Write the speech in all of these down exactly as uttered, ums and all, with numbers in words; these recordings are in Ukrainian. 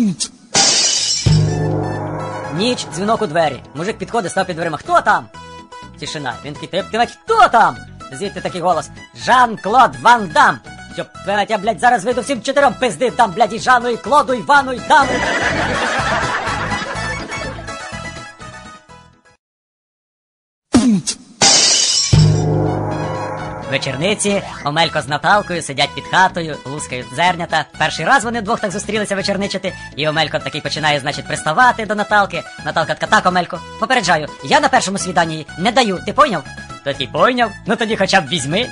Ніч, дзвінок у двері. Мужик підходить, став під дверима. Хто там? Тишина. Він такий, ти, ти, хто там? Звідти такий голос. Жан-Клод Ван Дам. Щоб, я, блядь, зараз вийду всім чотирьом пизди дам, блядь, і Жану, і Клоду, і Вану, і Даму. Вечорниці, Омелько з Наталкою сидять під хатою, лускають зернята. Перший раз вони вдвох так зустрілися вечорничати, і Омелько такий починає, значить, приставати до Наталки. Наталка така, так, Омелько, попереджаю, я на першому свіданні не даю, ти пойняв? Такий, пойняв? Ну тоді хоча б візьми.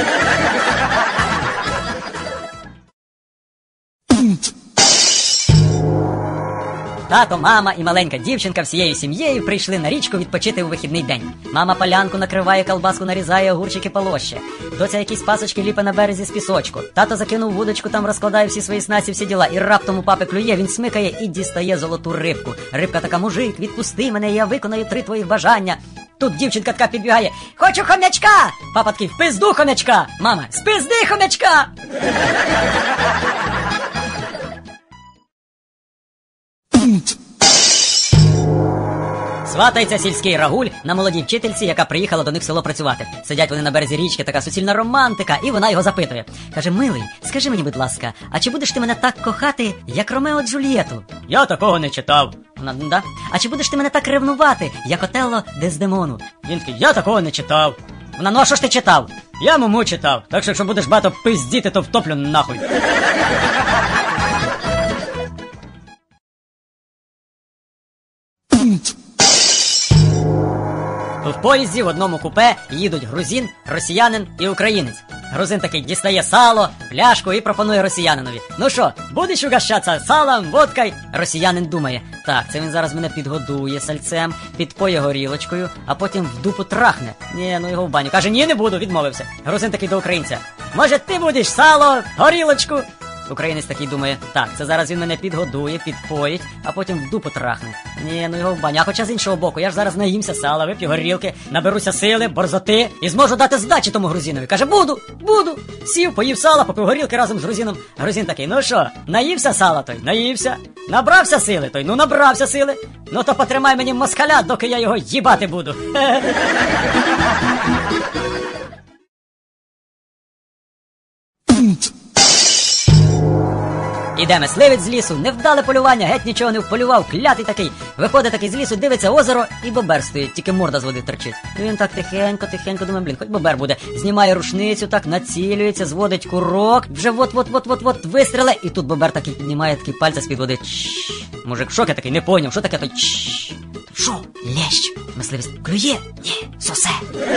Тато, мама і маленька дівчинка всією сім'єю прийшли на річку відпочити у вихідний день. Мама полянку накриває, колбаску нарізає, огурчики полоще. Доця якісь пасочки ліпе на березі з пісочку. Тато закинув вудочку, там розкладає всі свої снасті, всі діла. І раптом у папи клює, він смикає і дістає золоту рибку. Рибка така, мужик, відпусти мене, я виконаю три твоїх бажання. Тут дівчинка така підбігає. Хочу хомячка! Папа такий, в пизду хомячка! Мама, з пизди хомячка! Сватається сільський рагуль на молодій вчительці, яка приїхала до них в село працювати. Сидять вони на березі річки, така суцільна романтика, і вона його запитує. Каже, милий, скажи мені, будь ласка, а чи будеш ти мене так кохати, як Ромео Джульєту? Я такого не читав. Вона, да? А чи будеш ти мене так ревнувати, як Отелло Дездемону? Він такий, я такого не читав. Вона, ну а що ж ти читав? Я Муму читав, так що якщо будеш багато пиздіти, то втоплю нахуй. В поїзді в одному купе їдуть грузин, росіянин і українець. Грузин такий дістає сало, пляшку і пропонує росіянинові. Ну що, будеш угощатися салом, водкою? Росіянин думає, так, це він зараз мене підгодує сальцем, підпоє горілочкою, а потім в дупу трахне. Ні, ну його в баню. Каже, ні, не буду, відмовився. Грузин такий до українця. Може, ти будеш сало, горілочку? Українець такий думає, так, це зараз він мене підгодує, підпоїть, а потім в дупу трахне. Ні, ну його в баню. А хоча з іншого боку, я ж зараз наїмся сала, вип'ю горілки, наберуся сили, борзоти і зможу дати здачі тому грузинові. Каже, буду, буду. Сів, поїв сала, попив горілки разом з грузином. Грузин такий, ну що, наївся сала той? Наївся. Набрався сили той? Ну набрався сили. Ну то потримай мені москаля, доки я його їбати буду. Іде мисливець з лісу, невдале полювання, геть нічого не вполював, клятий такий. Виходить такий з лісу, дивиться озеро, і бобер стоїть, тільки морда з води торчить. І він так тихенько, тихенько думає, блін, хоч бобер буде. Знімає рушницю, так націлюється, зводить курок, вже вот-вот-вот-вот-вот вистріле. І тут бобер такий піднімає такий пальця з-під води. Чш. Мужик в шокі такий, не поняв, що таке той чш. Що? Лещ. Мисливець клює? Ні, сосе.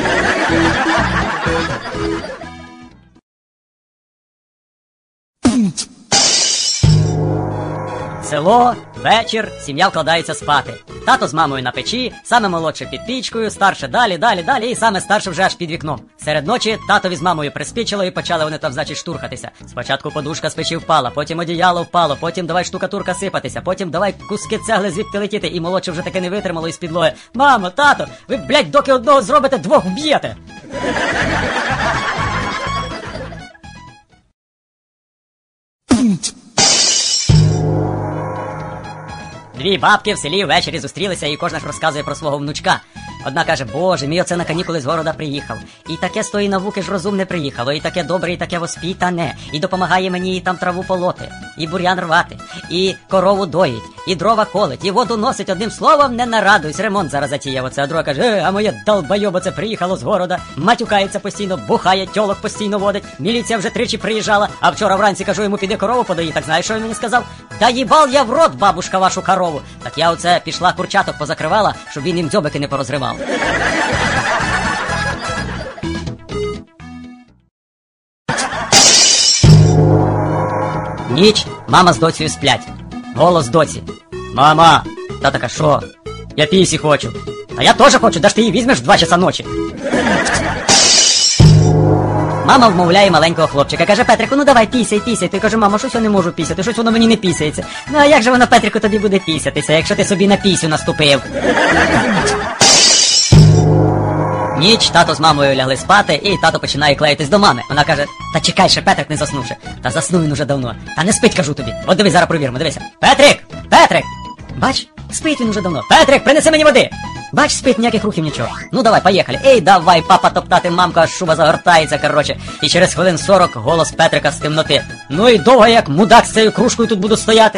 Село, вечір, сім'я вкладається спати. Тато з мамою на печі, саме молодше під пічкою, старше далі, далі, далі, і саме старше вже аж під вікном. Серед ночі татові з мамою приспічило і почали вони там, значить, штурхатися. Спочатку подушка з печі впала, потім одіяло впало, потім давай штукатурка сипатися, потім давай куски цегли звідти летіти, і молодше вже таке не витримало із підлоги. Мамо, тато, ви, блядь, доки одного зробите, двох вб'єте. Дві бабки в селі ввечері зустрілися, і кожна ж розказує про свого внучка. Одна каже, боже, мій оце на канікули з города приїхав. І таке з тої науки ж розумне приїхало, і таке добре, і таке воспітане. І допомагає мені і там траву полоти, і бур'ян рвати, і корову доїть, і дрова колить, і воду носить. Одним словом, не нарадуйсь, ремонт зараз затіяв оце. А друга каже, е, а моє долбойобо це приїхало з города, матюкається постійно, бухає, тьолок постійно водить, міліція вже тричі приїжджала, а вчора вранці кажу йому, піди корову подої. Так знаєш, що він мені сказав? Да їбал я в рот, бабушка, вашу корову. Так я оце пішла курчаток позакривала, щоб він їм дзьобики не порозривав. Ніч, мама з доцею сплять. Голос доці. Мама! Та така, що? Я пісі хочу. Та я теж хочу, да ж ти її візьмеш в два часа ночі. Мама вмовляє маленького хлопчика. Каже, Петрику, ну давай пісяй, пісяй. Ти каже, мамо, щось я не можу пісяти, щось воно мені не пісяється. Ну а як же воно, Петрику, тобі буде пісятися, якщо ти собі на пісю наступив? Ніч, тато з мамою лягли спати, і тато починає клеїтись до мами. Вона каже: та чекай, ще Петрик не заснувши. Та заснув він уже давно. Та не спить, кажу тобі. От дивись, зараз провіримо, дивися. Петрик! Петрик! Бач, спить він уже давно. Петрик, принеси мені води! Бач, спить, ніяких рухів, нічого. Ну давай, поїхали. Ей, давай, папа, топтати, мамка, аж шуба загортається, короче. І через хвилин сорок голос Петрика з темноти. Ну і довго як мудак з цією кружкою тут буду стояти.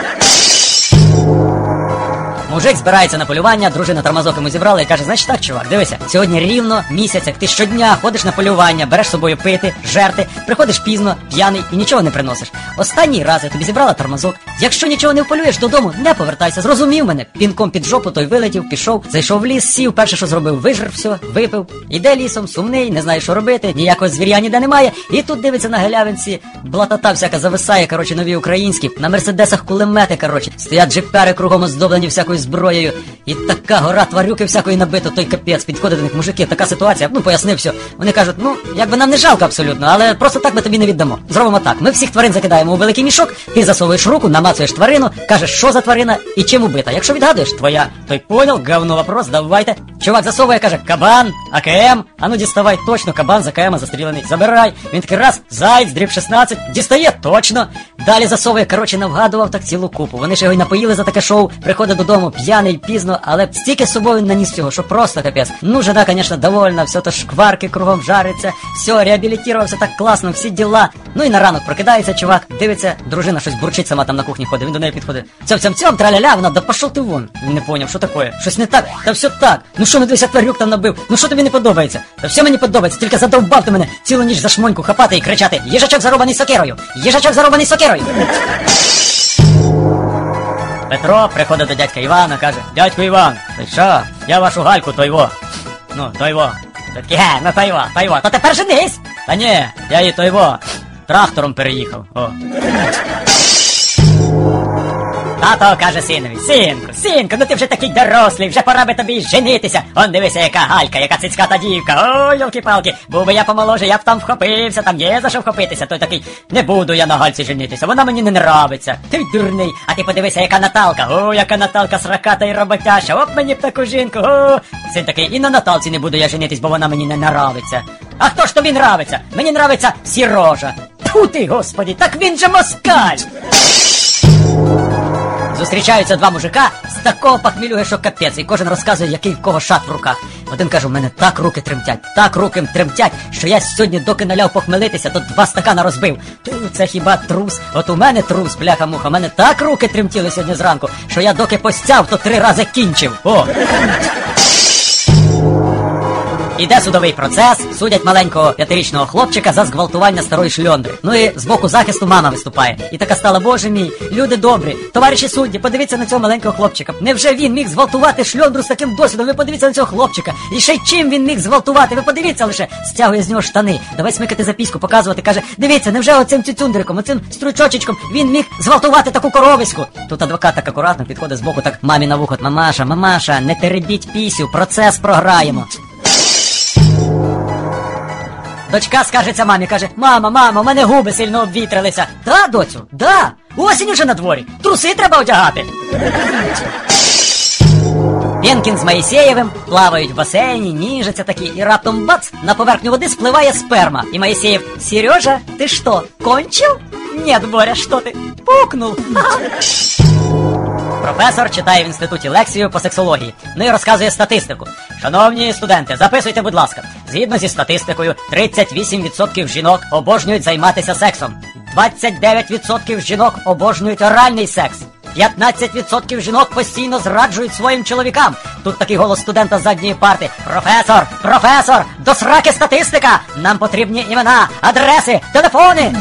Мужик збирається на полювання, дружина тормозок йому зібрала і каже: значить так, чувак, дивися, сьогодні рівно місяць, як ти щодня ходиш на полювання, береш з собою пити, жерти, приходиш пізно, п'яний і нічого не приносиш. Останній раз я тобі зібрала тормозок. Якщо нічого не вполюєш додому, не повертайся, зрозумів мене. Пінком під жопу той вилетів, пішов, зайшов в ліс, сів, перше, що зробив, вижер все, випив. Іде лісом, сумний, не знає, що робити, ніякого звіря ніде немає. І тут дивиться на галявинці, блатата всяка зависає, короче, нові українські, на мерседесах кулемети, короче, стоять джипери кругом оздоблені всякою зброєю. І така гора тварюки всякої набито, той капець, підходить до них мужики, така ситуація, ну пояснив все. Вони кажуть: ну, якби нам не жалко абсолютно, але просто так ми тобі не віддамо. Зробимо так, ми всіх тварин закидаємо у великий мішок, ти засовуєш руку, намацуєш тварину, кажеш, що за тварина і чим убита. Якщо відгадуєш, твоя. Той понял, говно вопрос, давайте. Чувак засовує, каже: кабан, АКМ, а ну діставай, точно, кабан з АКМа застрілений, забирай. Він такий раз, зайць, дріб шістнадцять, дістає, точно. Далі засовує, короче, навгадував так цілу купу. Вони ж його й напоїли за таке шоу, приходить додому п'яний, пізно, але стільки з собою наніс цього, що просто капець. Ну, жена, конечно, довольна, все то шкварки кругом жариться, все, реабілітувався так класно, всі діла. Ну і на ранок прокидається чувак, дивиться, дружина щось бурчить сама там на кухні ходить, він до неї підходить. Цьом-цьом-цьом, траля-ля, вона: да пошов ти вон. Він не поняв, що таке, щось не так, та все так. Ну що, не дивися, тварюк там набив, ну що тобі не подобається? Та все мені подобається, тільки задовбав ти мене цілу ніч за шмоньку хапати і кричати: їжачок зарубаний сокирою, їжачок зарубаний сокирою. Петро приходить до дядька Івана, каже: дядько Іван, ти що? Я вашу Гальку, тойво. Ну, тойво. Такий: ге, ну тойво, тойво, то тепер женись. Та ні, я її тойво трактором переїхав. О. Тато каже синові: синку, синку, ну ти вже такий дорослий, вже пора би тобі женитися. Он дивися, яка Галька, яка цицьката дівка. Ой, йолки-палки, був би я помоложе, я б там вхопився, там є за що вхопитися. Той такий: не буду я на Гальці женитися, вона мені не нравиться. Ти дурний, а ти подивися, яка Наталка. О, яка Наталка сраката і роботяща, оп мені б таку жінку. О. Син такий: і на Наталці не буду я женитись, бо вона мені не нравиться. А хто ж тобі нравиться? Мені нравиться Сірожа. Тьфу ти, господи, так він же москаль. Зустрічаються два мужика з такого похмілюги, що капець, і кожен розказує, який в кого шат в руках. Один каже: у мене так руки тремтять, так руки тремтять, що я сьогодні, доки наляв похмелитися, то два стакана розбив. Це хіба трус? От у мене трус, бляха-муха, у мене так руки тремтіли сьогодні зранку, що я доки постяв, то три рази кінчив. О! Іде судовий процес, судять маленького п'ятирічного хлопчика за зґвалтування старої шльондри. Ну і з боку захисту мама виступає. І така стала: боже мій, люди добрі, товариші судді, подивіться на цього маленького хлопчика. Невже він міг зґвалтувати шльондру з таким досвідом? Ви подивіться на цього хлопчика. І ще й чим він міг зґвалтувати? Ви подивіться лише. Стягує з нього штани. Давай смикати за піську, показувати. Каже: дивіться, невже оцим цюцюндриком, оцим стручочечком він міг зґвалтувати таку коровиську? Тут адвокат так акуратно підходить з боку, так мамі на вухо: мамаша, мамаша, не теребіть пісю, процес програємо. Дочка скажеться мамі, каже: мама, мама, у мене губи сильно обвітрилися. Да, доцю, да, осінь уже на дворі, труси треба одягати. Пєнкін з Моїсеєвим плавають в басейні, ніжаться такі, і раптом бац, на поверхню води спливає сперма. І Моїсеєв: Сережа, ти що, кончив? Нет, Боря, що ти, пукнув. Професор читає в інституті лекцію по сексології, ну і розказує статистику. Шановні студенти, записуйте, будь ласка. Згідно зі статистикою, тридцять вісім відсотків жінок обожнюють займатися сексом. двадцять дев'ять відсотків жінок обожнюють оральний секс. п'ятнадцять відсотків жінок постійно зраджують своїм чоловікам. Тут такий голос студента з задньої парти: професор, професор, до сраки статистика! Нам потрібні імена, адреси, телефони!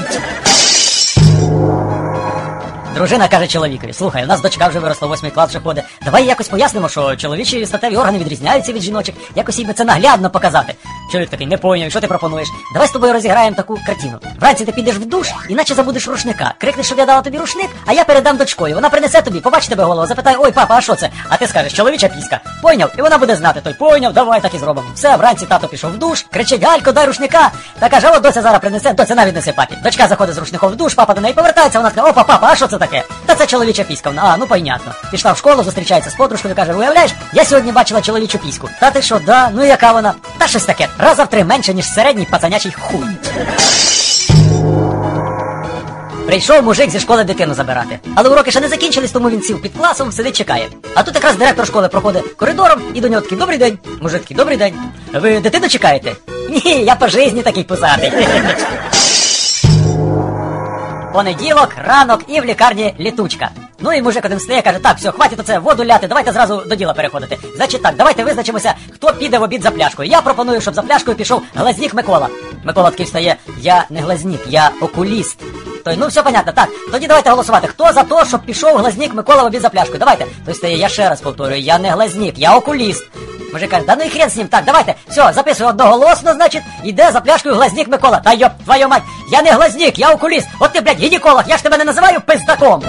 Дружина каже чоловікові: слухай, у нас дочка вже виросла, восьмий клас вже ходить. Давай якось пояснимо, що чоловічі статеві органи відрізняються від жіночих. Якось їй би це наглядно показати. Чоловік такий, не поняв, що ти пропонуєш? Давай з тобою розіграємо таку картину. Вранці ти підеш в душ, іначе забудеш рушника. Крикнеш, щоб я дала тобі рушник, а я передам дочкою. Вона принесе тобі, побачить тебе голову, запитає, ой, папа, а що це? А ти скажеш, чоловіча піська. Пойняв? І вона буде знати, той пойняв, давай так і зробимо. Все, вранці тато пішов в душ, кричить, Галько, дай рушника. Та каже, о, доця зараз принесе, доця навіть несе папі. Дочка заходить з рушником в душ, папа до неї повертається, вона каже, опа, папа, а що це таке? Та це чоловіча піська. А, ну понятно. Пішла в школу, зустрічається з подружкою, каже, уявляєш, я сьогодні бачила чоловічу піську. Та ти що, да? Ну і яка вона? Та щось таке, раза в три менше, ніж середній пацанячий хуй. Прийшов мужик зі школи дитину забирати. Але уроки ще не закінчились, тому він сів під класом, сидить, чекає. А тут якраз директор школи проходить коридором і до нього такий, добрий день. Мужик такий, добрий день. Ви дитину чекаєте? Ні, я по житті такий пузатий. Понеділок, ранок і в лікарні літучка. Ну і мужик один встає, каже, так, все, хватить оце воду ляти, давайте зразу до діла переходити. Значить так, давайте визначимося, хто піде в обід за пляшкою. Я пропоную, щоб за пляшкою пішов Глазнік Микола. Микола такий встає, я не Глазнік, я окуліст. Той, ну все понятно, так, тоді давайте голосувати. Хто за те, щоб пішов Глазнік Микола в обід за пляшкою? Давайте. Той стає, я ще раз повторюю, я не Глазнік, я окуліст. Мужик каже, да ну і хрен з ним, так, давайте, все, записуй одноголосно, значить, іде за пляшкою Глазнік Микола. Та йоп, твою мать, я не Глазнік, я окуліст. От ти, блядь, гінеколог, я ж тебе не називаю пиздаком.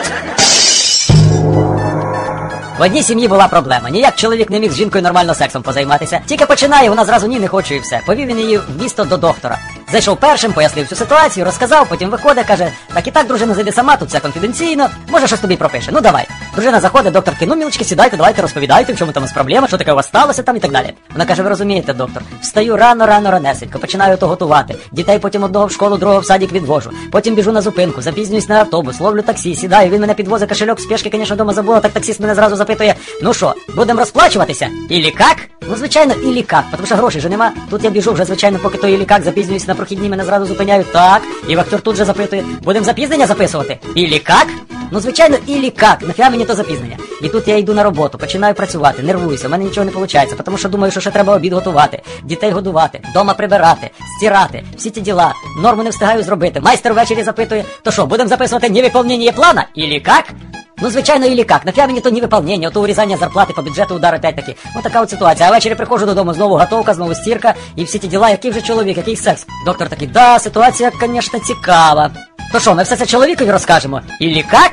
В одній сім'ї була проблема. Ніяк чоловік не міг з жінкою нормально сексом позайматися. Тільки починає, вона зразу ні, не хочу і все. Повів він її в місто до доктора. Зайшов першим, пояснив всю ситуацію, розказав, потім виходить, каже, так і так, дружина, зайди сама, тут все конфіденційно, може щось тобі пропише, ну давай. Дружина заходить, доктор такий, ну мілочки, сідайте, давайте розповідайте, в чому там проблема, що таке у вас сталося там і так далі. Вона каже, ви розумієте, доктор, встаю рано, рано, ранесенько, починаю то готувати, дітей потім одного в школу, другого в садик відвожу, потім біжу на зупинку, запізнююсь на автобус, ловлю таксі, сідаю, він мене підвозить, кошельок, спешки, звісно, дома забула, так таксіст мене зразу запитує, ну що, будемо розплачуватися? Ілі как? Ну, звичайно, ілі как, тому що грошей же нема. Тут я біжу вже, звичайно, поки то ілі как, запізнююсь на прохідні, мене зразу зупиняють. Так, і вахтер тут же запитує, будемо запізнення записувати? Ілі как? Ну, звичайно, ілі как, нафіга мені то запізнення. І тут я йду на роботу, починаю працювати, нервуюся, в мене нічого не виходить, тому що думаю, що ще треба обід готувати, дітей годувати, дома прибирати, стирати, всі ті діла, норму не встигаю зробити. Майстер ввечері запитує, то що, будемо записувати невиполнення плана? Ілі как? Ну, звичайно, ілі как. Нафіга мені то невиполнення, то урізання зарплати по бюджету, удар опять-таки. Ось така от ситуація. А ввечері приходжу додому, знову готовка, знову стірка, і всі ті діла, який вже чоловік, який секс. Доктор такий, да, ситуація, звісно, цікава. То що, ми все це чоловікові розкажемо? Ілі как?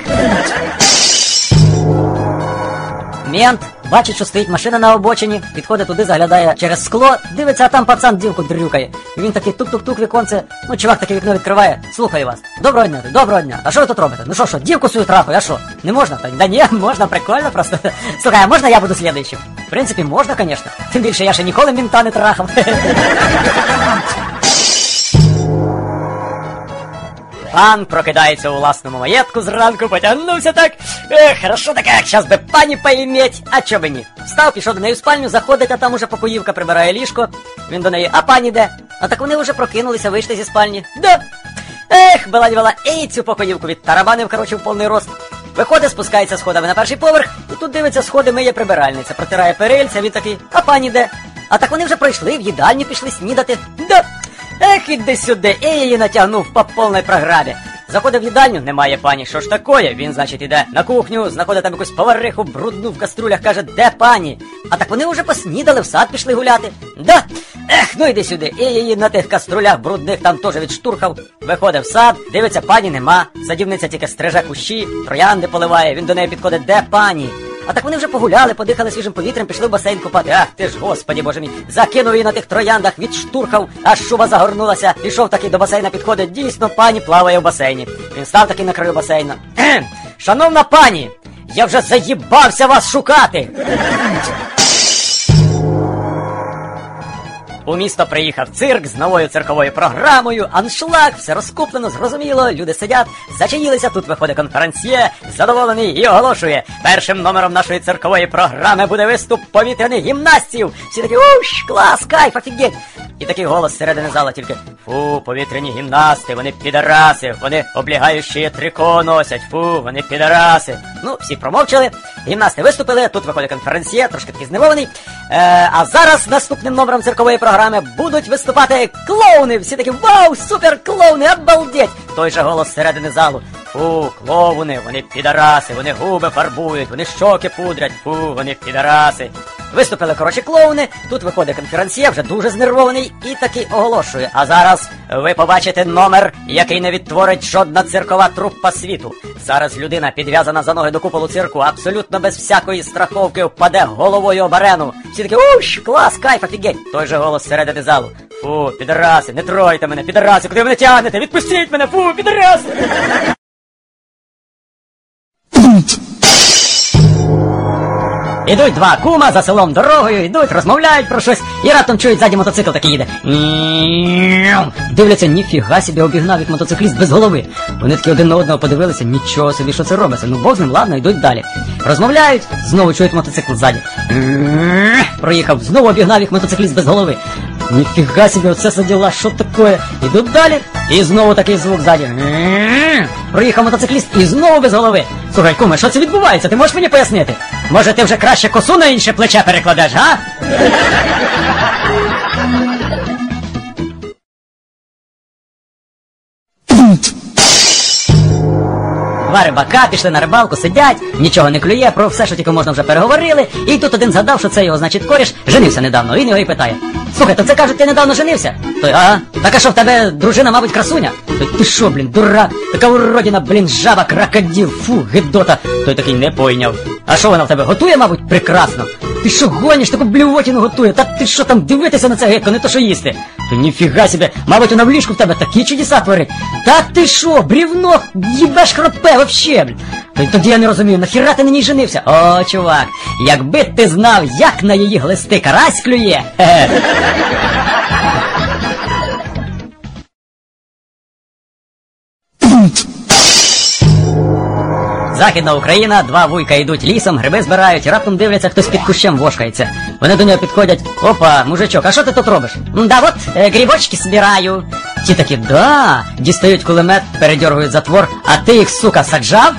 Мент бачить, що стоїть машина на обочині, підходить туди, заглядає через скло, дивиться, а там пацан дівку дрюкає. І він такий тук-тук-тук віконце, ну чувак таке вікно відкриває, слухаю вас. Доброго дня, доброго дня. А що ви тут робите? Ну що, що, дівку свою трахаю, а що? Не можна? Та, да ні, можна, прикольно просто. Слухай, а можна я буду слідуючим? В принципі, можна, звісно. Тим більше, я ще ніколи мента не трахав. Пан прокидається у власному маєтку зранку, потягнувся так. Ех, хорошо таке, щас би пані поіметь, а чо би ні. Встав, пішов до неї в спальню, заходить, а там уже покоївка прибирає ліжко. Він до неї, а пані де? А так вони вже прокинулися, вийшли зі спальні. Да. Ех, баладівала, ей, цю покоївку відтарабанив, короче, в повний рост. Виходить, спускається сходами на перший поверх, і тут дивиться, сходи миє прибиральниця, протирає перильця, він такий, а пані де? А так вони вже пройшли, в їдальню пішли снідати. Да. Ех, іди сюди, і її натягнув по повній програмі. Заходить в їдальню, немає пані, що ж такое? Він, значить, іде на кухню, знаходить там якусь повариху, брудну в каструлях, каже, де пані? А так вони вже поснідали, в сад пішли гуляти. Да, ех, ну іди сюди, і її на тих каструлях брудних там теж відштурхав. Виходить в сад, дивиться, пані нема, садівниця тільки стриже кущі, троянди поливає, він до неї підходить, де пані? А так вони вже погуляли, подихали свіжим повітрям, пішли в басейн купати. Ах ти ж, господі боже мій, закинув її на тих трояндах, відштурхав, аж шуба загорнулася. Пішов таки до басейна, підходить, дійсно, пані плаває в басейні. Він став таки на краю басейна. Шановна пані, я вже заїбався вас шукати. У місто приїхав цирк з новою цирковою програмою, аншлаг, все розкуплено, зрозуміло, люди сидять, зачаїлися, тут виходить конференсьє, задоволений і оголошує. Першим номером нашої циркової програми буде виступ повітряних гімнастів. Всі такі, уш, клас, кайф, офігеть. І такий голос середини зала тільки, фу, повітряні гімнасти, вони підараси, вони облігаючі трико носять, фу, вони підараси. Ну, всі промовчали, гімнасти виступили, тут виходить конференсьє, трошки такий зневолений. Е, а зараз наступним номером циркової програми будуть виступати клоуни. Всі такі, вау, супер клоуни, обалдеть! Той же голос середини залу. Фу, клоуни, вони підараси, вони губи фарбують, вони щоки пудрять, фу, вони підараси. Виступили, коротше, клоуни, тут виходить конферансьє, вже дуже знервований, і таки оголошує. А зараз ви побачите номер, який не відтворить жодна циркова труппа світу. Зараз людина, підв'язана за ноги до куполу цирку, абсолютно без всякої страховки впаде головою об арену. Всі такі, уш, клас, кайф, офігеть. Той же голос середини залу. Фу, підараси, не тройте мене, підараси, куди ви мене тягнете? Відпустіть мене, фу, підараси! Ідуть два кума за селом дорогою, ідуть, розмовляють про щось, і раптом чують, ззаді мотоцикл такий їде. Дивляться, ніфіга собі, обігнав їх мотоцикліст без голови. Вони такі один на одного подивилися, нічого собі, що це робиться. Ну, Бог з ним, ладно, йдуть далі. Розмовляють, знову чують мотоцикл ззаді. Проїхав, знову обігнав їх мотоцикліст без голови. Ніфіга собі, оце саділа, що таке? Ідуть далі, і знову такий звук ззаді. Проїхав мотоцикліст і знову без голови. Слухай, куме, що це відбувається? Ти можеш мені пояснити? Може, ти вже краще косу на інше плече перекладеш, га? Два рибака пішли на рибалку, сидять, нічого не клює, про все, що тільки можна, вже переговорили. І тут один згадав, що це його, значить, коріш, женився недавно. Він його і питає: слухай, то це, кажуть, ти недавно женився? Той, ага. Так а що, в тебе дружина, мабуть, красуня? Той, ти що, блін, дурак? Така уродина, блін, жаба, крокодил, фу, гидота. Той такий не пойняв. А що вона в тебе готує, мабуть, прекрасно? Ти що гониш, таку блювотіну готує? Та ти що там дивитися на це гидко, не то що їсти? То ніфіга себе, мабуть, вона в ліжку в тебе такі чудеса творить. Та ти що, брівно, їбеш хропе вообще, блін. То тоді я не розумію, нахіра ти на ній женився? О, чувак, якби ти знав, як на її глисти карась клює. Хе-хе. Західна Україна, два вуйка йдуть лісом, гриби збирають, раптом дивляться, хтось під кущем вошкається. Вони до нього підходять: опа, мужичок, а що ти тут робиш? Да вот, е, грибочки збираю. Ті такі: да, дістають кулемет, передьоргують затвор, а ти їх, сука, саджав?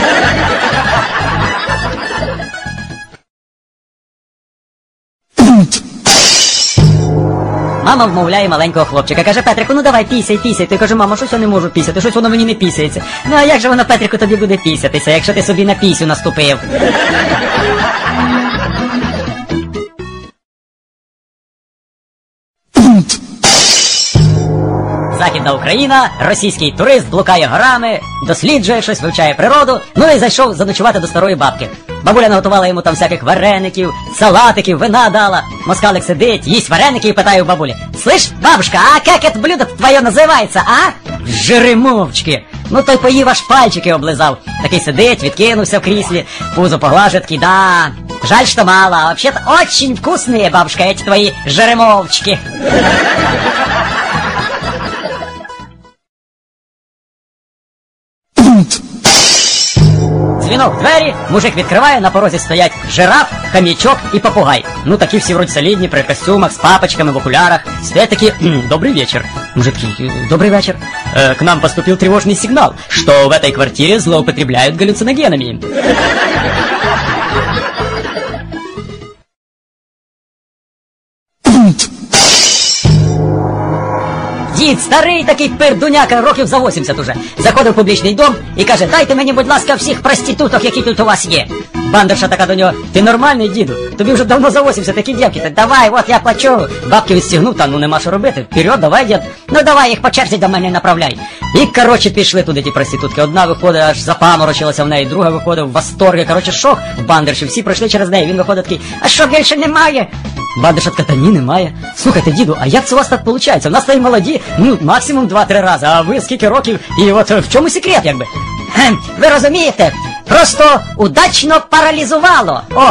Мама вмовляє маленького хлопчика, каже: Петрику, ну давай пісяй, пісяй. Той каже: мамо, щось я не можу пісяти, щось воно мені не пісяється. Ну а як же воно, Петрику, тобі буде пісятися, якщо ти собі на пісю наступив? Західна Україна, російський турист блукає горами, досліджує щось, вивчає природу, ну і зайшов заночувати до старої бабки. Бабуля наготувала йому там всяких вареників, салатиків, вина дала. Москалик сидить, їсть вареники і питає у бабулі: слышь, бабушка, а як це блюдо твоє називається, а? Жеремовчки. Ну той поїв, аж пальчики облизав. Такий сидить, відкинувся в кріслі, пузо поглажує, такий: да, жаль, что мало, а вообще-то очень вкусные, бабушка, эти твои жеремовчики. Дзвінок в двері, мужик відкриває, на порозі стоять жираф, хам'ячок і попугай. Ну такі всі вроді солідні, при костюмах, з папочками, в окулярах. Стоять такі: добрый вечер. Мужик такий: добрый вечер. Э, к нам поступил тревожный сигнал, что в этой квартире злоупотребляют галлюциногенами. Дід старий такий пердуняка, років за вісімдесят уже. Заходив в публічний дом і каже: дайте мені, будь ласка, всіх проституток, які тут у вас є. Бандерша така до нього: ти нормальний, діду? Тобі вже давно за вісімдесят, такі дівки. Та давай, от я плачу. Бабки відстігнув, та ну нема що робити. Вперед, давай, дід. Ну давай, їх по черзі до мене направляй. І, коротше, пішли туди ті проститутки. Одна виходить, аж запаморочилася в неї, друга виходить в восторгі. Коротше, шок в бандерші. Всі пройшли через неї. Він виходить такий: а що, більше немає? Бандерша така: та ні, немає. Слухайте, діду, а як це у вас так виходить? У нас там молоді, ну, максимум два-три рази, а ви скільки років, і от в чому секрет, якби? Ви розумієте, просто удачно паралізувало. О!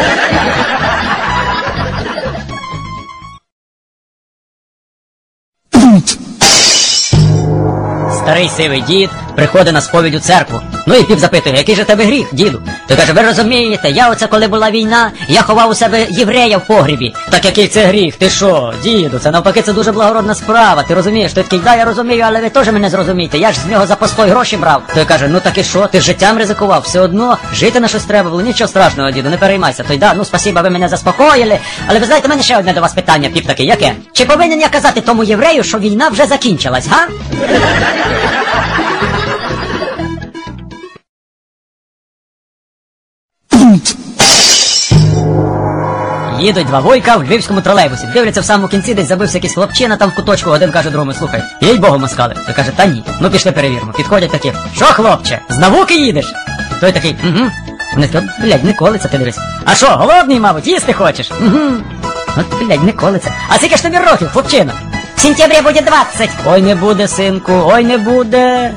Старий сивий дід приходить на сповідь у церкву. Ну і піп запитує: який же тебе гріх, діду? Той каже: ви розумієте, я оце коли була війна, я ховав у себе єврея в погрібі. Так який це гріх? Ти що, діду? Це навпаки, це дуже благородна справа. Ти розумієш? Той такий: да, я розумію, але ви теж мене зрозумієте. Я ж з нього за постой гроші брав. Той каже: ну так і що? Ти життям ризикував. Все одно жити на щось треба було. Нічого страшного, діду, не переймайся. Той: да, ну спасіба, ви мене заспокоїли. Але ви знаєте, в мене ще одне до вас питання, піп такий: яке? Чи повинен я казати тому єврею, що війна вже закінчилась, га? Їдуть два вуйка в львівському тролейбусі. Дивляться в самому кінці, десь забився якийсь хлопчина там в куточку. Один каже другому: слухай, їй богу москали. Той каже: та ні. Ну пішли перевіримо. Підходять такі: що, хлопче, з науки їдеш? Той такий: угу. Вони сказали: блядь, не колиться, ти дивись. А що, голодний, мабуть, їсти хочеш? Угу. От, блядь, не колиться. А скільки ж тобі років, хлопчина? В сентябрі буде двадцять. Ой, не буде, синку, ой, не буде.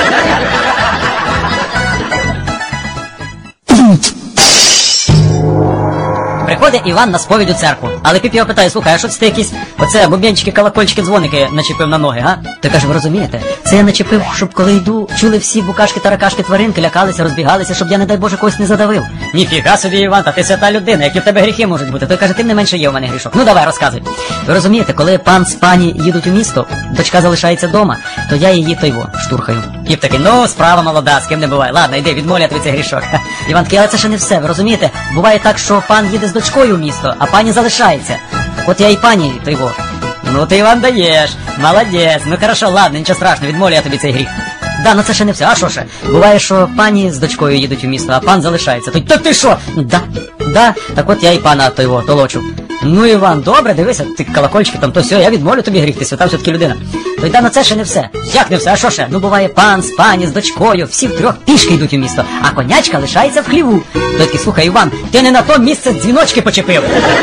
Приходить Іван на сповідь у церкву, але піп його питає: слухай, а що це ти якісь оце бубенчики, колокольчики, дзвоники начепив на ноги, га? Той каже: ви розумієте, це я начепив, щоб коли йду, чули всі букашки, таракашки, тваринки, лякалися, розбігалися, щоб я, не дай Боже, когось не задавив. Ніфіга собі, Іван, та ти свята людина, які в тебе гріхи можуть бути. Той каже: тим не менше є у мене грішок. Ну давай, розказуй. Ви розумієте, коли пан з пані їдуть у місто, дочка залишається вдома, то я її тойво штурхаю. Піп такий: ну, справа молода, з ким не буває. Ладно, йди, відмовляй тобі цей грішок. Іван такий: але це ще не все, ви розумієте? Буває так, що пан їде з дочкою в місто, а пані залишається. От я і пані тойво. Ну ти, Іван, даєш. Молодець. Ну хорошо, ладно, нічого страшного, відмовляю я тобі цей гріх. Да, ну це ще не все. А що ще? Буває, що пані з дочкою їдуть у місто, а пан залишається. То, то ти що? Да, да. Так от я і пана тойво толочу. Ну, Іван, добре, дивися, ти колокольчики там, то все, я відмовлю тобі гріх, ти свята все-таки людина. То й да, ну це ще не все. Як не все? А що ще? Ну буває, пан з пані, з дочкою, всі втрьох пішки йдуть у місто, а конячка лишається в хліву. То такий: слухай, Іван, ти не на то місце дзвіночки почепив.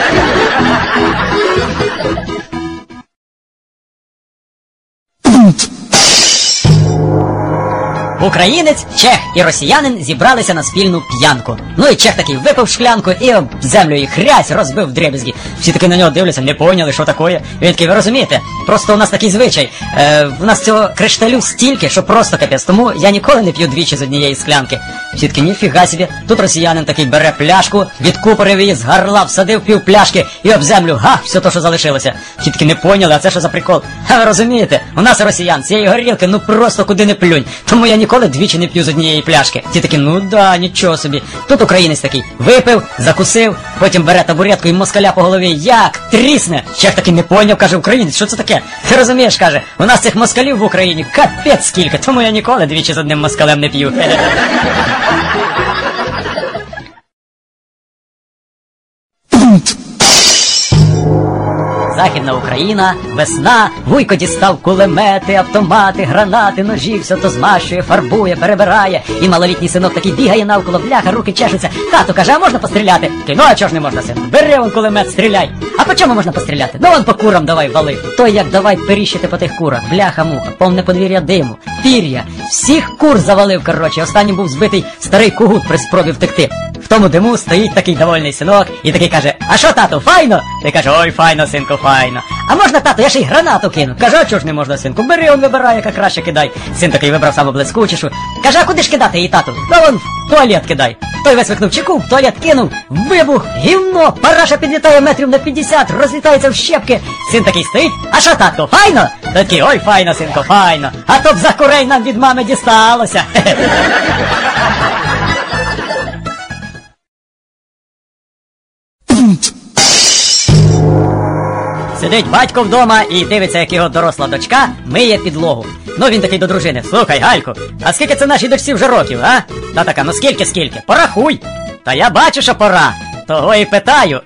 Українець, чех і росіянин зібралися на спільну п'янку. Ну і чех такий випив шклянку і об землю її хрясь розбив вдребезги. Всі таки на нього дивляться, не поняли, що таке. Він такий: ви розумієте, просто у нас такий звичай. Е, у нас цього кришталю стільки, що просто капець. Тому я ніколи не п'ю двічі з однієї склянки. Всі таки: ніфіга собі. Тут росіянин такий бере пляшку, відкупорив її з горла, всадив пів пляшки і об землю, га, все то, що залишилося. Всі таки: не поняли, а це що за прикол? А ви розумієте, у нас росіян цієї горілки, ну просто куди не плюнь. Тому я ніколи двічі не п'ю з однієї пляшки. Ті такі: ну да, нічого собі. Тут українець такий випив, закусив, потім бере табуретку і москаля по голові як трісне. Чех таки не поняв, каже: українець, що це таке? Ти розумієш, каже, у нас цих москалів в Україні капець скільки, тому я ніколи двічі з одним москалем не п'ю. Західна Україна, весна, вуйко дістав кулемети, автомати, гранати, ножі, все то змащує, фарбує, перебирає. І малолітній синок такий бігає навколо, бляха, руки чешуться. Тато каже: а можна постріляти? Ну а чого ж не можна, син? Бери вон кулемет, стріляй. А по чому можна постріляти? Ну вон по курам давай вали. Той як давай періщити по тих курах. Бляха-муха, повне подвір'я диму, пір'я. Всіх кур завалив, коротше. Останнім був збитий старий кугут при спробі втекти. В тому диму стоїть такий довольний синок і такий каже: а що, тату, файно? Ти каже: ой, файно, синку, файно. А можна, тату, я ще й гранату кину. Каже: а чого ж не можна, синку? Бери, он вибирай, яка краще кидай. Син такий вибрав саму блискучішу. Каже: а куди ж кидати її, тату? Ну вон в туалет кидай. Той висвикнув чеку, в туалет кинув, вибух, гівно, параша підлітає метрів на п'ятдесят, розлітається в щепки. Син такий стоїть: а що, тату, файно? Такий: ой, файно, синку, файно. А то б за курей нам від мами дісталося. Сидить батько вдома і дивиться, як його доросла дочка миє підлогу. Ну він такий до дружини: слухай, Галько, а скільки це нашій дочці вже років, а? Та така: ну скільки, скільки? Порахуй. Та я бачу, що пора. Того і питаю.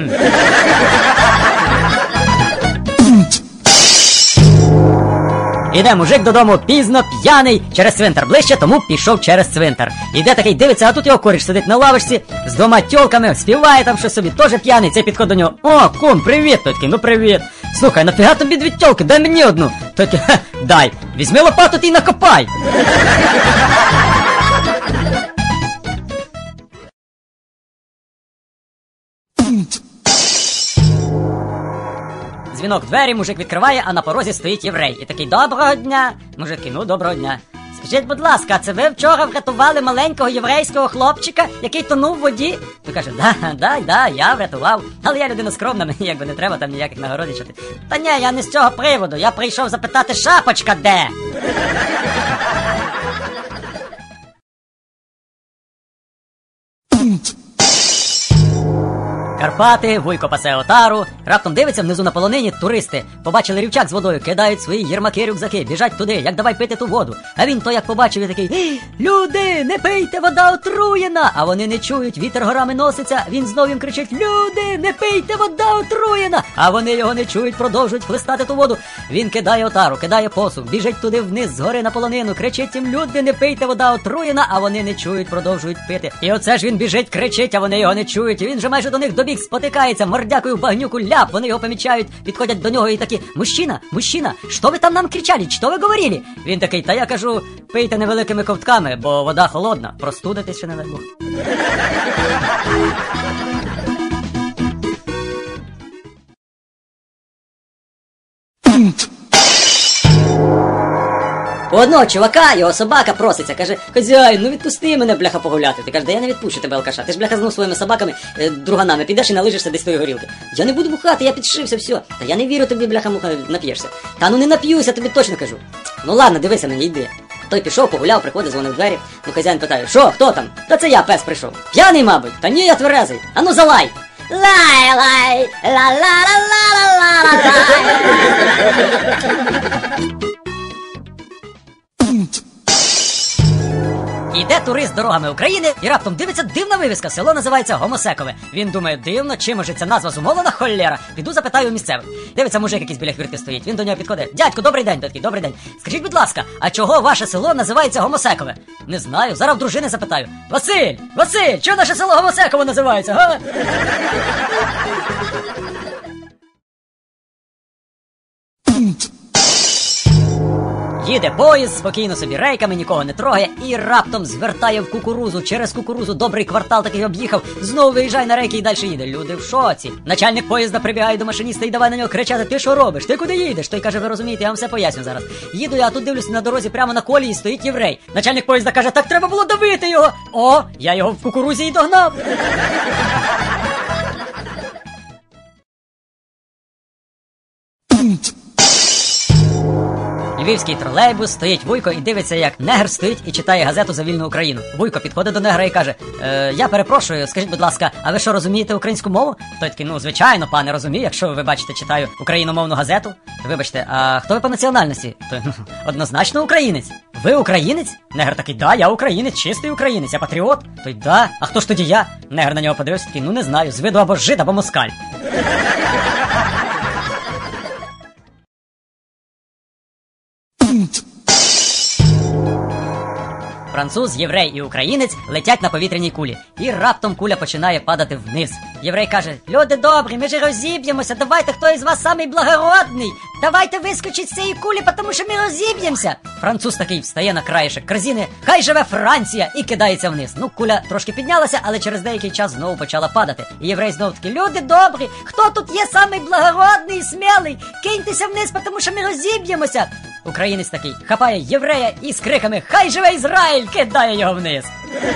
Іде мужик додому пізно, п'яний, через цвинтар ближче, тому пішов через цвинтар. Іде такий, дивиться, а тут його коріш сидить на лавочці з двома тьолками, співає там щось собі, теж п'яний. Цей підходить до нього: о, кум, привіт. Той такий: ну привіт. Слухай, нафіга тобі дві тьолки, дай мені одну. Той такий: ха, дай. Візьми лопату ти й накопай. Дзвінок в двері, мужик відкриває, а на порозі стоїть єврей. І такий: доброго дня. Мужик: ну, доброго дня. Скажіть, будь ласка, це ви вчора врятували маленького єврейського хлопчика, який тонув в воді? Той каже: да, да, да, я врятував. Але я людина скромна, мені якби не треба там ніяких нагородичати. Та ні, я не з цього приводу, я прийшов запитати, шапочка де? Карпати, Вуйко пасе отару. Раптом дивиться, внизу на полонині туристи побачили рівчак з водою, кидають свої єрмаки, рюкзаки, біжать туди, як давай пити ту воду. А він то як побачив і такий: люди, не пийте, вода отруєна! А вони не чують, вітер горами носиться, він знову їм кричить: люди, не пийте, вода отруєна! А вони його не чують, продовжують хлистати ту воду. Він кидає отару, кидає посух, біжить туди вниз, з гори на полонину, кричить їм: люди, не пийте, вода отруєна! А вони не чують, продовжують пити. І оце ж він біжить, кричить, а вони його не чують. І він же майже до них добіг, спотикається, мордякою в багнюку ляп, вони його помічають, підходять до нього і такі: мужчина, мужчина, що ви там нам кричали, що ви говорили? Він такий: та я кажу, пийте невеликими ковтками, бо вода холодна, простудитись ще не дай Бог. У одного чувака його собака проситься, каже: хазяїн, ну відпусти мене, бляха, погуляти. Ти кажеш: да я не відпущу тебе, алкаша. Ти ж, бляха, знов своїми собаками, е, друганами підеш і налижишся десь тої горілки. Я не буду бухати, я підшився, все. Та я не вірю тобі, бляха, муха, нап'єшся. Та ну не нап'юся, тобі точно кажу. Ну ладно, дивися мені, йди. Той пішов, погуляв, приходить, дзвонив в двері. Ну хазяїн питає: що, хто там? Та це я, пес, прийшов. П'яний, мабуть? Та ні, я тверезий. А ну залай. Лай-лай, ла-ла-ла-ла-ла-ла-ла. Іде турист дорогами України і раптом дивиться, дивна вивіска, село називається Гомосекове. Він думає: дивно, чим же ця назва зумовлена, холєра. Піду запитаю у місцевих. Дивиться, мужик якийсь біля хвіртки стоїть. Він до нього підходить: дядьку, добрий день. Такий: добрий день. Скажіть, будь ласка, а чого ваше село називається Гомосекове? Не знаю, зараз в дружини запитаю. Василь, Василь, чого наше село Гомосекове називається, га? Їде поїзд, спокійно собі рейками, нікого не трогає, і раптом звертає в кукурузу. Через кукурузу добрий квартал такий об'їхав, знову виїжджає на рейки і далі їде. Люди в шоці. Начальник поїзда прибігає до машиніста і давай на нього кричати: ти що робиш? Ти куди їдеш? Той каже: ви розумієте, я вам все поясню зараз. Їду я, а тут дивлюся, на дорозі прямо на колії стоїть єврей. Начальник поїзда каже: так треба було давити його. О, я його в кукурузі і догнав. Львівський тролейбус, стоїть Вуйко і дивиться, як негр стоїть і читає газету за вільну Україну. Вуйко підходить до негра і каже: е, я перепрошую, скажіть, будь ласка, а ви що, розумієте українську мову? Той такий: ну, звичайно, пане, розумію, якщо ви бачите, читаю україномовну газету. То вибачте, а хто ви по національності? Той: ну, однозначно українець. Ви українець? Негр такий: да, я українець, чистий українець, я патріот. Той: да, а хто ж тоді я? Негр на нього подивився, такий: ну, не знаю, з виду або жид, або москаль. Француз, єврей і українець летять на повітряній кулі. І раптом куля починає падати вниз. Єврей каже: люди добрі, ми ж розіб'ємося, давайте, хто із вас самий благородний? Давайте вискочить з цієї кулі, тому що ми розіб'ємося. Француз такий встає на краєшок корзини: хай живе Франція! І кидається вниз. Ну, куля трошки піднялася, але через деякий час знову почала падати. І єврей знову такий: люди добрі, хто тут є самий благородний і смілий? Киньтеся вниз, тому що ми розіб'ємося. Українець такий хапає єврея і з криками: хай живе Ізраїль! Кидає його вниз.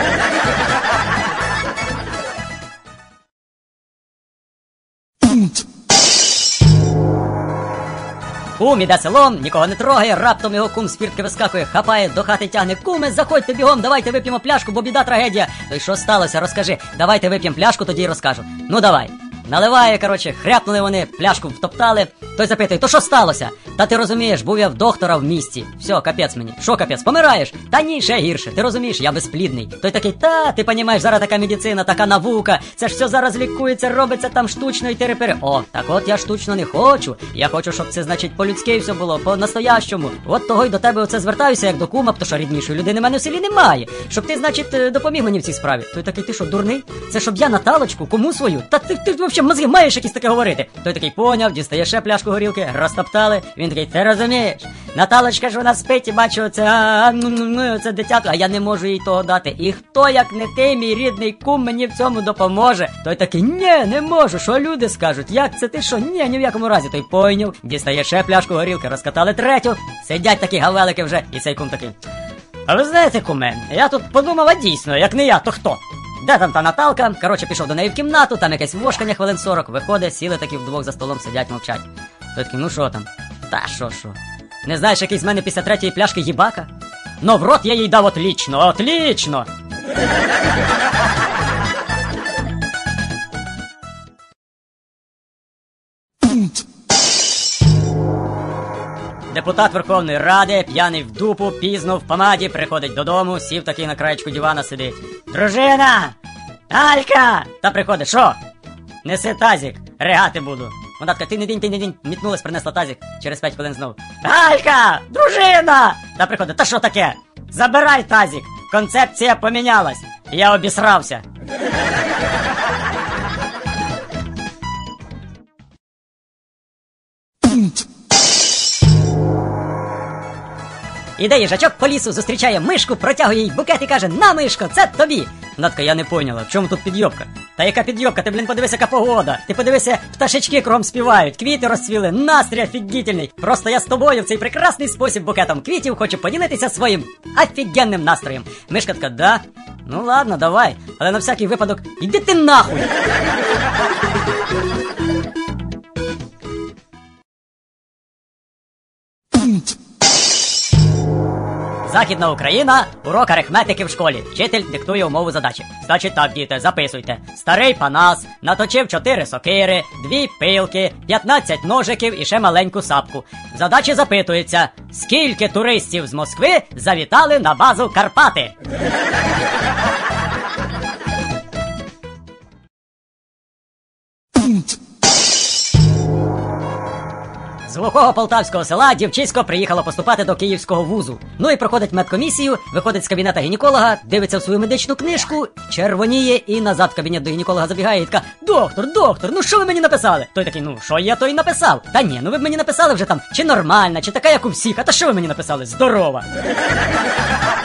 Кум іде селом, нікого не трогає, раптом його кум з фіртки вискакує, хапає, до хати тягне: куме, заходьте бігом, давайте вип'ємо пляшку, бо біда, трагедія. То й що сталося, розкажи. Давайте вип'ємо пляшку, тоді й розкажу. Ну давай. Наливає, коротше, хряпнули вони, пляшку втоптали. Той запитує: то що сталося? Та ти розумієш, був я в доктора в місті. Все, капець мені. Що капець, помираєш? Та ні, ще гірше. Ти розумієш, я безплідний. Той такий: та, ти понімаєш, зараз така медицина, така наука. Це ж все зараз лікується, робиться там штучно і тири-пири. О, так от я штучно не хочу. Я хочу, щоб це, значить, по-людськи все було, по-настоящому. От того й до тебе оце звертаюся, як до кума, то що ріднішої людини в мене в селі немає. Щоб ти, значить, допоміг мені в цій справі. Той такий: ти що, дурний? Це щоб я Наталочку, кому свою? Та ти, ти, ти взагалі мозги маєш якісь таке говорити? Той такий поняв, дістає ще пляшку горілки, розтоптали. Він такий: ти розумієш? Наталочка ж вона спить і бачу оце, а, ну, ну, ну, це дитятко, а я не можу їй того дати. І хто, як не ти, мій рідний кум, мені в цьому допоможе? Той такий: ні, не можу, що люди скажуть? Як це ти що? Ні, ні в якому разі. Той пойняв, дістає ще пляшку горілки, розкатали третю. Сидять такі гавелики вже, і цей кум такий: а ви знаєте, куме, я тут подумав, а дійсно, як не я, то хто? Де там та Наталка? Коротше, пішов до неї в кімнату, там якесь вошкання хвилин сорок, виходить, сіли такі вдвох за столом, сидять, мовчать. Той такий: ну що там? Та що, що? Не знаєш, який з мене після третьої пляшки їбака? Но в рот я їй дав отлічно, отлічно! Депутат Верховної Ради, п'яний в дупу, пізно, в помаді, приходить додому, сів такий на краєчку дивана сидить. Дружина! Алька! Та приходить, що? Неси тазик, ригати буду. Вона така, ти не дінь, ти не дінь, мітнулась, принесла тазик, через п'ять хвилин знов. Алька! Дружина! Та приходить, та що таке? Забирай тазик, концепція помінялась. Я обісрався. Іде їжачок по лісу, зустрічає мишку, протягує їй букет і каже: на, мишко, це тобі. Вона така, я не поняла, в чому тут підйобка? Та яка підйобка? Ти, блін, подивися, яка погода. Ти подивися, пташечки кругом співають, квіти розцвіли, настрій офігітельний. Просто я з тобою в цей прекрасний спосіб букетом квітів хочу поділитися своїм офігенним настроєм. Мишка така, да? Ну ладно, давай, але на всякий випадок, іди ти нахуй. Західна Україна, урок арифметики в школі. Вчитель диктує умову задачі. Значить так, діти, записуйте. Старий Панас наточив чотири сокири, дві пилки, п'ятнадцять ножиків і ще маленьку сапку. В задачі запитується, скільки туристів з Москви завітали на базу Карпати? З глухого полтавського села дівчисько приїхало поступати до київського вузу. Ну і проходить медкомісію, виходить з кабінета гінеколога, дивиться в свою медичну книжку, червоніє і назад в кабінет до гінеколога забігає і така: доктор, доктор, ну що ви мені написали? Той такий, ну що я, то й написав. Та ні, ну ви б мені написали вже там, чи нормальна, чи така, як у всіх, а та що ви мені написали? Здорова.